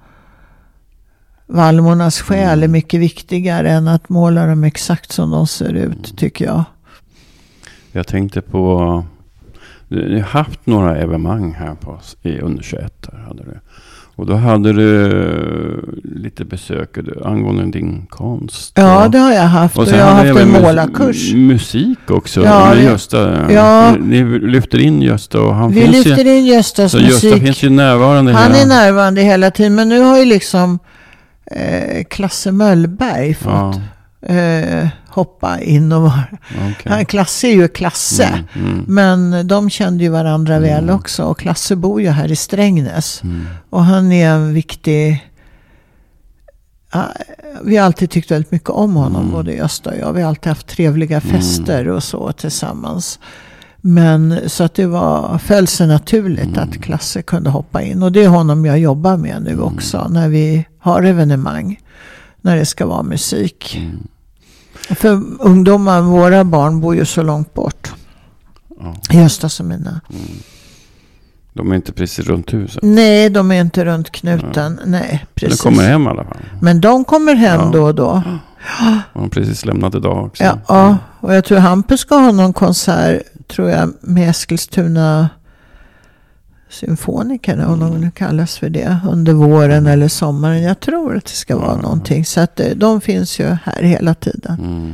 Valmornas själ är mycket viktigare än att måla dem exakt som de ser ut, tycker jag. Jag tänkte på... Du har haft några evenemang här på, i under tjugoett. Hade du. Och då hade du lite besök angående din konst. Ja, det har jag haft. Och, och jag har haft en målarkurs. Musik också. Ja, med Gösta. Ja. Ni lyfter in Gösta. Och han Vi finns lyfter ju, in Göstas så musik. Gösta finns ju närvarande. Han hela. är närvarande hela tiden. Men nu har ju liksom eh, Klasse Möllberg fått ja. eh, hoppa in och vara. Okay. Klasse är ju Klasse. Mm, mm. Men de kände ju varandra mm. väl också. Och Klasse bor ju här i Strängnäs. Mm. Och han är en viktig... Ja, vi har alltid tyckt väldigt mycket om honom. Mm. Både Gösta och jag. Vi har alltid haft trevliga fester mm. och så tillsammans. Men så att det var, föll sig naturligt mm. att Klasse kunde hoppa in. Och det är honom jag jobbar med nu mm. också. När vi har evenemang. När det ska vara musik. Mm. För ungdomar, våra barn bor ju så långt bort. Ja. Gösta som mina. Mm. De är inte precis runt huset. Nej, de är inte runt knuten. Ja. Nej, precis. Men de kommer hem i alla fall. Men de kommer hem ja. då och då. Ja. De har precis lämnat idag också. Ja, ja, och jag tror Hampus ska ha någon konsert, tror jag, med Eskilstuna symfonikerna, om mm. de kallas för det, under våren mm. eller sommaren. Jag tror att det ska vara ja. någonting. Så att de finns ju här hela tiden. Mm.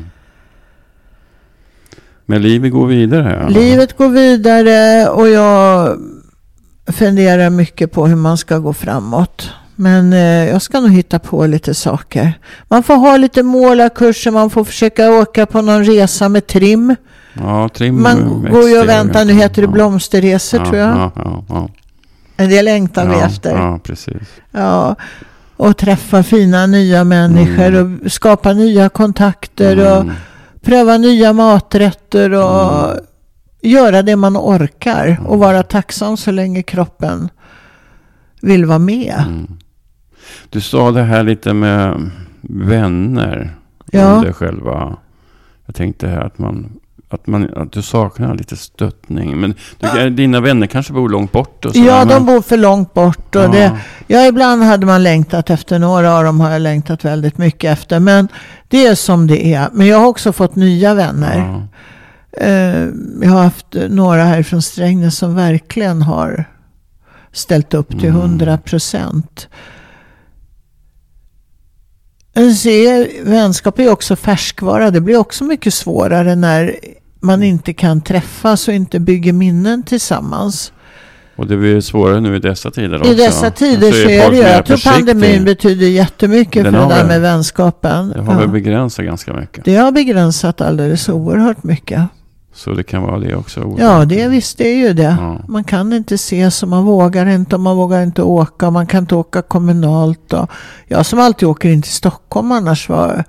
Men livet går vidare här. Livet går vidare och jag funderar mycket på hur man ska gå framåt. Men eh, jag ska nog hitta på lite saker. Man får ha lite målarkurser, man får försöka åka på någon resa med trim. Ja, trim. Man går ju och väntar, nu heter det ja. blomsterresor ja, tror jag. Ja, ja, ja. En del längtar vi ja, efter. Ja, precis. Ja, och träffa fina nya människor mm. och skapa nya kontakter mm. och pröva nya maträtter och mm. göra det man orkar mm. och vara tacksam så länge kroppen vill vara med. Mm. Du sa det här lite med vänner ja. under själva. Jag tänkte här att man att man att du saknar lite stöttning, men du, ja. dina vänner kanske bor långt bort och så. Ja, men... de bor för långt bort och ja. det ja, ibland hade man längtat efter, några av dem har jag längtat väldigt mycket efter, men det är som det är. Men jag har också fått nya vänner. Ja. Uh, jag har haft några här från Strängnäs som verkligen har ställt upp till hundra procent. Se, vänskap är också färskvara. Det blir också mycket svårare när man inte kan träffas och inte bygger minnen tillsammans. Och det blir svårare nu i dessa tider också. I dessa tider så är det ju. Jag tror pandemin betyder jättemycket Den för det där med vänskapen. Det har ja. väl begränsat ganska mycket. Det har begränsat alldeles oerhört mycket. Så det kan vara det också. Ja, det visst det är ju det. Ja. Man kan inte se så man vågar inte och man vågar inte åka. Man kan inte åka kommunalt. Och jag som alltid åker in till Stockholm annars var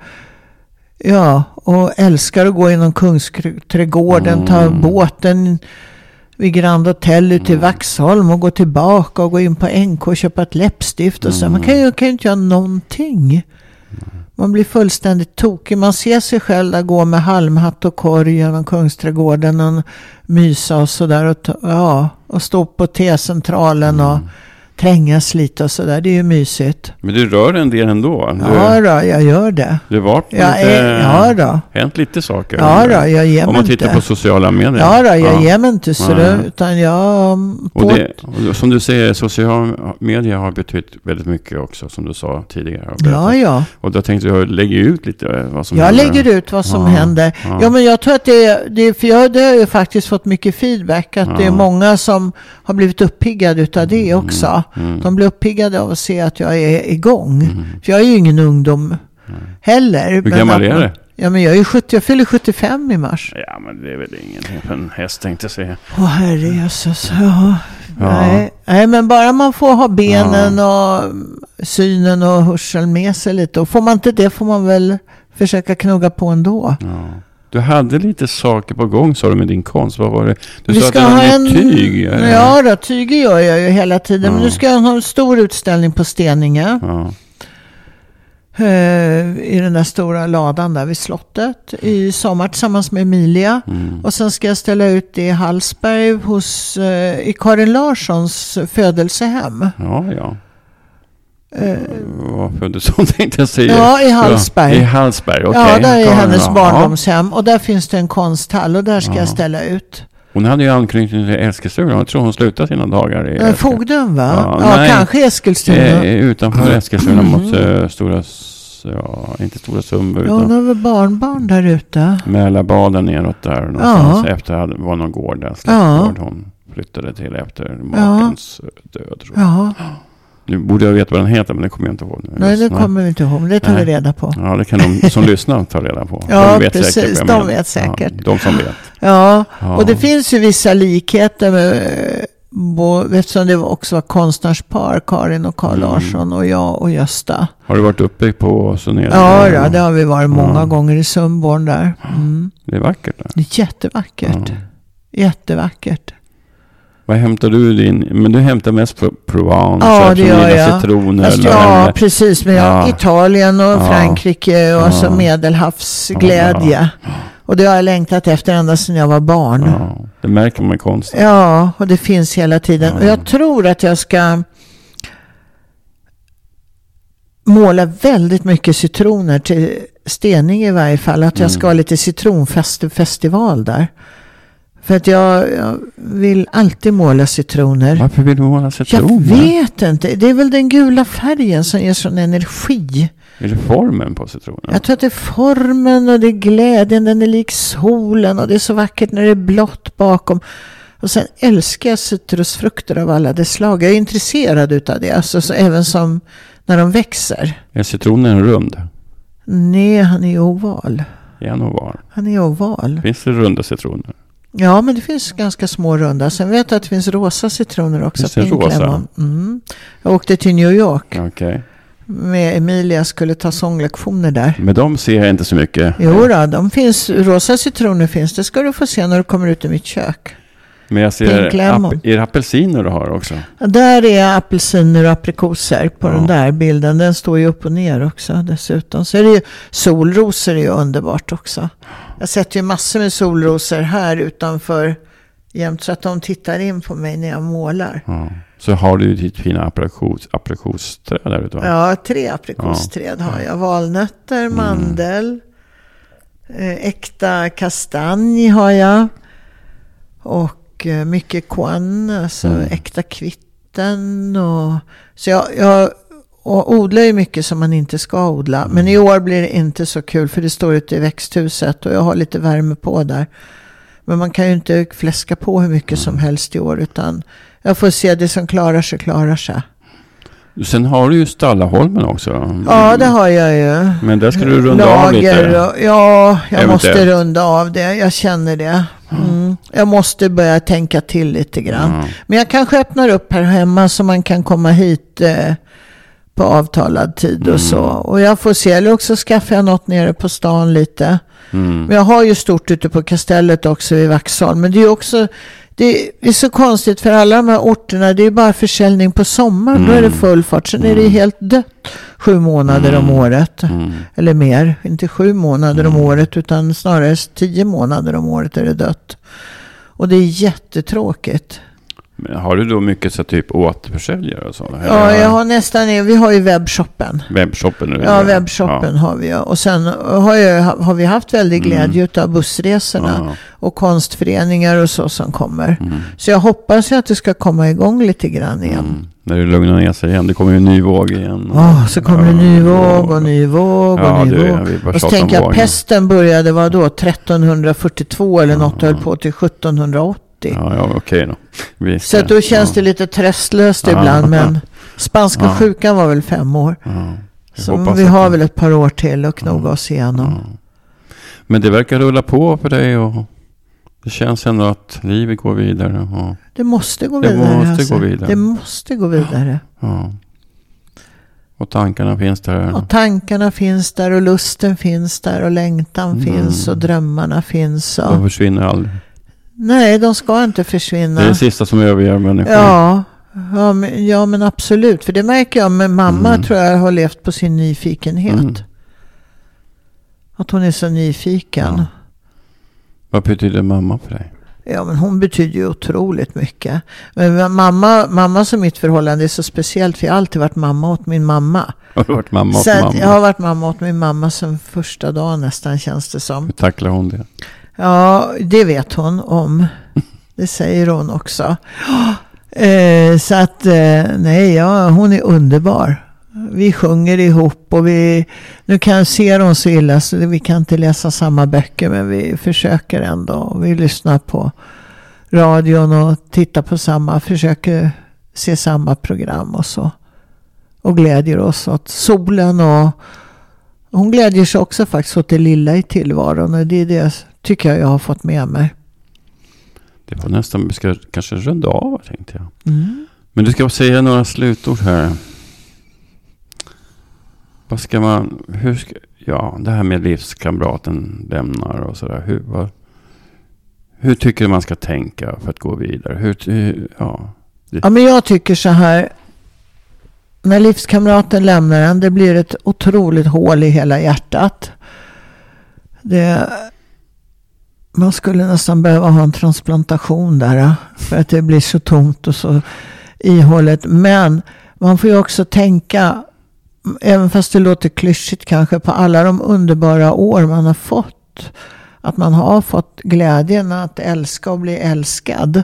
ja, och älskar att gå inom Kungsträdgården, mm. ta båten vid Grand Hotel ut till mm. Vaxholm och gå tillbaka och gå in på N K och köpa ett läppstift och så. Mm. Man kan ju, kan ju inte göra någonting. Man blir fullständigt tokig. Man ser sig själv där gå med halmhatt och korg genom Kungsträdgården och mysa och sådär. Och, ja, och stå på T-centralen mm. och trängas lite och sådär. Det är ju mysigt. Men du rör en del ändå. Du, ja då, jag gör det. Du har varit på ja, lite, ja då. hänt lite saker. Ja då, jag ger mig Om man tittar inte. på sociala medier. Ja då, jag ja. ger mig inte så det, utan jag... Och, det, och som du säger, sociala medier har betytt väldigt mycket också, som du sa tidigare. Ja, ja. Och då tänkte jag lägga ut lite vad som jag händer. Jag lägger ut vad som ja, händer. Ja. ja, men jag tror att det är... Det är för jag det har ju faktiskt fått mycket feedback. Att ja. det är många som har blivit uppiggade utav det också. Mm, mm. De blir uppiggade av att se att jag är igång. Mm. För jag är ju ingen ungdom mm. heller. Hur gammal är det? Ja, men jag är sjuttio, jag fyller sjuttiofem i mars. Ja, men det är väl ingenting för en häst, tänkte jag säga. Åh, herre Jesus. Ja. Ja. Nej. Nej, men bara man får ha benen ja. och synen och hörseln med sig lite. Och får man inte det får man väl försöka knugga på ändå. Ja. Du hade lite saker på gång, sa du, med din konst. Vad var det? Du Vi sa ska att det ha var en tyg. Ja, ja då, tyg gör jag ju hela tiden. Ja. Men nu ska jag ha en stor utställning på Steninge. Ja. I den där stora ladan där vid slottet i sommar tillsammans med Emilia. Mm. Och sen ska jag ställa ut det i Hallsberg hos, i Karin Larssons födelsehem. Ja, ja. Uh, Vad föddes hon, tänkte jag säga. Ja, i Hallsberg. Ja, i Hallsberg, okej. Okay. Ja, där är Karin, hennes ja. barndomshem. Och där finns det en konsthall och där ska ja. jag ställa ut. Hon hade ju anknytning till Eskilstuna. Jag tror hon slutade sina dagar i Eskilstuna. Fogden, va? Ja, ja nej, kanske Eskilstuna. Eh, utanför Eskilstuna mm. mot uh, stora... Ja, inte Stora Sundby. Ja, hon har väl barnbarn där ute. Mälarbaden neråt där någonstans. Ja. Efter det var någon gård där. Ja. Hon flyttade till efter makens ja. död. Tror jag. Ja. Nu borde jag veta vad den heter, men det kommer jag inte ihåg. Nu. Nej, det kommer vi inte ihåg. Det tar Nej. vi reda på. Ja, det kan de som lyssnar ta reda på. Ja, de vet precis. Säkert, de vet säkert. Ja, de som vet. Ja. ja, och det finns ju vissa likheter med... Eftersom det också var konstnärspar, Karin och Carl mm. Larsson och jag och Gösta. Har du varit uppe på Sonera? Ja, ja, det har vi varit många ja. gånger i Sundborn där. Mm. Det är vackert där. Det är jättevackert. Ja. Jättevackert. Vad hämtar du din? Men du hämtar mest på Provence. Ja, det gör jag. Citroner, Fast, ja, eller? precis. Men ja. Italien och ja. Frankrike och ja. så medelhavsglädje. Ja. Och det har jag längtat efter ända sedan jag var barn. Ja, det märker man konstigt. Ja, och det finns hela tiden. Ja. Och jag tror att jag ska måla väldigt mycket citroner till Stening i varje fall. Att jag ska ha lite citronfestival där. För att jag, jag vill alltid måla citroner. Varför vill du måla citroner? Jag vet inte. Det är väl den gula färgen som ger sån energi. Är det formen på citronen? Jag tror att det är formen och det är glädjen. Den är lik solen och det är så vackert när det är blått bakom. Och sen älskar jag citrusfrukter av alla dess slag. Jag är intresserad utav det. Alltså, så även som när de växer. Är citronen rund? Nej, han är oval. Är han oval? Han är oval. Finns det runda citroner? Ja, men det finns ganska små runda. Sen vet jag att det finns rosa citroner också. Finns det rosa? Mm. Jag åkte till New York. Okej. Okay. Med Emilia skulle ta sånglektioner där. Men de ser jag inte så mycket. Jo då, de finns, rosa citroner finns. Det ska du få se när du kommer ut i mitt kök. Men jag ser, ap- är det apelsiner du har också? Ja, där är apelsiner och aprikoser på ja. den där bilden. Den står ju upp och ner också dessutom. Så är det ju, solrosor är ju underbart också. Jag sätter ju massor med solrosor här utanför jämt så att de tittar in på mig när jag målar. Ja. Så har du ditt fina aprikos, aprikosträd där ute, va? Ja, tre aprikosträd ja. har jag. Valnötter, mandel, mm. eh, äkta kastanj har jag. Och eh, mycket kwan, alltså mm. äkta kvitten. Och, så jag, jag och odlar ju mycket som man inte ska odla. Mm. Men i år blir det inte så kul för det står ute i växthuset och jag har lite värme på där. Men man kan ju inte fläska på hur mycket mm. som helst i år utan jag får se det som klarar sig, klarar sig. Sen har du ju Stallaholmen också. Ja, det har jag ju. Men där ska du runda Lager, av lite. Och, ja, jag Eventuellt. måste runda av det. Jag känner det. Mm. Jag måste börja tänka till lite grann. Mm. Men jag kanske öppnar upp här hemma så man kan komma hit eh, på avtalad tid och mm. så. Och jag får se. Eller också skaffar jag något nere på stan lite. Mm. Men jag har ju stort ute på Kastellet också vid Vaxholm. Men det är ju också... Det är så konstigt för alla de här orterna. Det är bara försäljning på sommaren. Mm. Då är det full fart. Sen är det helt dött sju månader mm. om året. Mm. Eller mer. Inte sju månader mm. om året. Utan snarare tio månader om året är det dött. Och det är jättetråkigt. Men har du då mycket så typ återförsäljare och så? Ja, jag har nästan... Vi har ju webbshoppen. Webbshoppen? Nu, ja, webbshoppen ja. har vi. Och sen har, jag, har vi haft väldigt glädje mm. av bussresorna. Ja. Och konstföreningar och så som kommer. Mm. Så jag hoppas att det ska komma igång lite grann igen. Mm. När det lugnar ner sig igen. Det kommer ju en ny våg igen. Ja, oh, så kommer ja, det en ny våg och ny våg och ja, ny det, våg. Och så tänker jag, pesten började var då tretton fyrtiotvå eller något ja. höll på till sjutton åttio. Ja, ja, okej då. Visst, så då känns ja. det lite tröstlöst ja. ibland. Men spanska ja. sjukan var väl fem år. Ja. Så vi har väl ett par år till och knoga ja. oss igenom. Ja. Men det verkar rulla på för dig och det känns ändå att livet går vidare. Och det måste gå det vidare. Måste alltså. gå vidare. Det måste gå vidare. Ja. Och tankarna finns där. Och tankarna finns där och lusten finns där och längtan mm. finns och drömmarna finns. Och... De försvinner aldrig. Nej, de ska inte försvinna. Det är det sista som överger människor. Ja, ja, men, ja, men absolut. För det märker jag med mamma mm. tror jag har levt på sin nyfikenhet. Mm. Att hon är så nyfiken. Ja. Vad betyder mamma för dig? Ja, men hon betyder ju otroligt mycket. Men mamma, mamma som mitt förhållande är så speciellt. För jag har alltid varit mamma åt min mamma. Har du varit mamma åt så mamma? Jag har varit mamma åt min mamma som första dagen nästan känns det som. Hur tacklar hon det? Ja, det vet hon om. Det säger hon också. Eh, så att, eh, nej, ja, hon är underbar. Vi sjunger ihop och vi, nu kan jag se dem så illa så vi kan inte läsa samma böcker, men vi försöker ändå. Vi lyssnar på radion och tittar på samma, försöker se samma program och så. Och glädjer oss åt solen, och hon glädjer sig också faktiskt åt det lilla i tillvaron, och det är det tycker jag jag har fått med mig. Det var nästan, vi ska kanske runda av, tänkte jag. Mm. Men du ska säga några slutord här. Vad ska man, hur ska, ja, det här med livskamraten lämnar och sådär. Hur, vad, hur tycker du man ska tänka för att gå vidare? Hur, hur, ja. ja, men jag tycker så här. När livskamraten lämnar en, det blir ett otroligt hål i hela hjärtat. Det, man skulle nästan behöva ha en transplantation där, för att det blir så tomt och så ihållet. Men man får ju också tänka, även fast det låter klyschigt kanske, på alla de underbara år man har fått. Att man har fått glädjen att älska och bli älskad.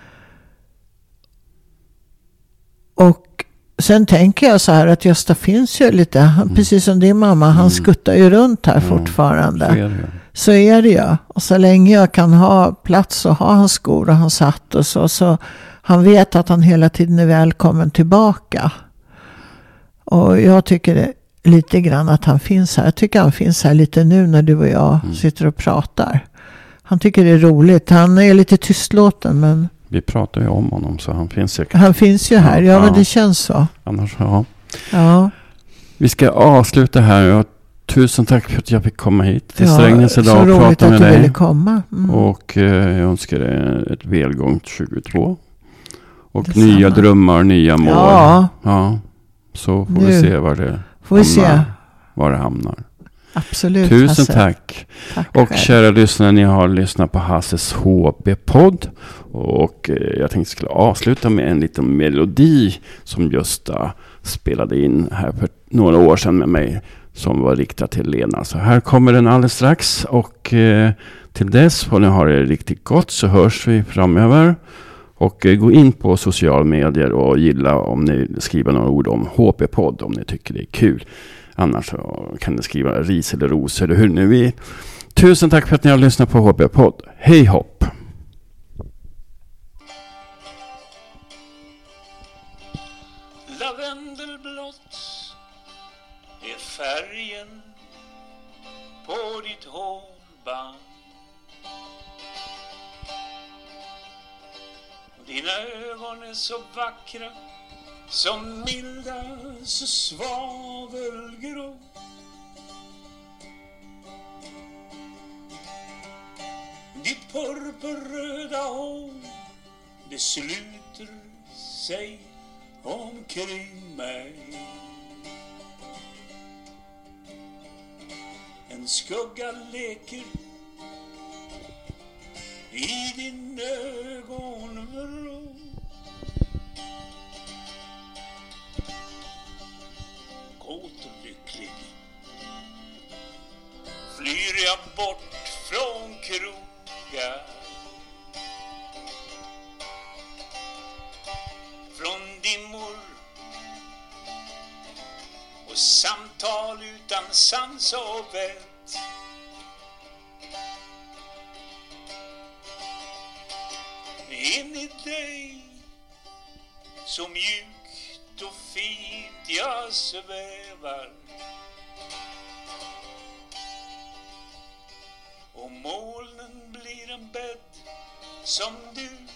Och sen tänker jag så här att Gösta finns ju lite, mm. precis som din mamma, han mm. skuttar ju runt här mm. fortfarande. Så är det. Så är det ju. Och så länge jag kan ha plats och ha hans skor och hans hatt och så, så han vet att han hela tiden är välkommen tillbaka. Och jag tycker det lite grann att han finns här. Jag tycker han finns här lite nu när du och jag mm. sitter och pratar. Han tycker det är roligt. Han är lite tystlåten, men vi pratar ju om honom, så han finns säkert. Han finns ju här, ja, ja, men det känns så. Annars, ja. Ja. Vi ska avsluta här. Och tusen tack för att jag fick komma hit till ja, Strängnäs idag och prata med dig. Så roligt att du ville komma. Mm. Och eh, jag önskar dig ett välgångt tjugotvå. Och Detsamma. Nya drömmar, nya mål. Ja. Ja. Så får nu. vi se var det får vi se. Var det hamnar. Absolut. Tusen Hasse. tack. tack. Och själv. kära lyssnare, ni har lyssnat på Hasses H B-podd. Och eh, jag tänkte skulle avsluta med en liten melodi som Gösta spelade in här för några år sedan med mig, som var riktad till Lena. Så här kommer den alldeles strax. Och eh, till dess får ni ha det riktigt gott, så hörs vi framöver. Och eh, gå in på sociala medier och gilla om ni skriver några ord om H B-podd om ni tycker det är kul. Annars så kan ni skriva ris eller ros eller hur ni vill. Tusen tack för att ni har lyssnat på H B-podd. Hej hopp! Lavendelblått är färgen på ditt hårband. Dina ögon är så vackra, som milda så svavelgrå. Ditt purpurröda hår, det sluter sig omkring mig. En skugga leker i din ögonvrå. Kåt och lycklig flyr jag bort från krogar, från dimmor och samtal utan sans och vett. In i dig så mjukt och fint jag svävar, och molnen blir en bädd som du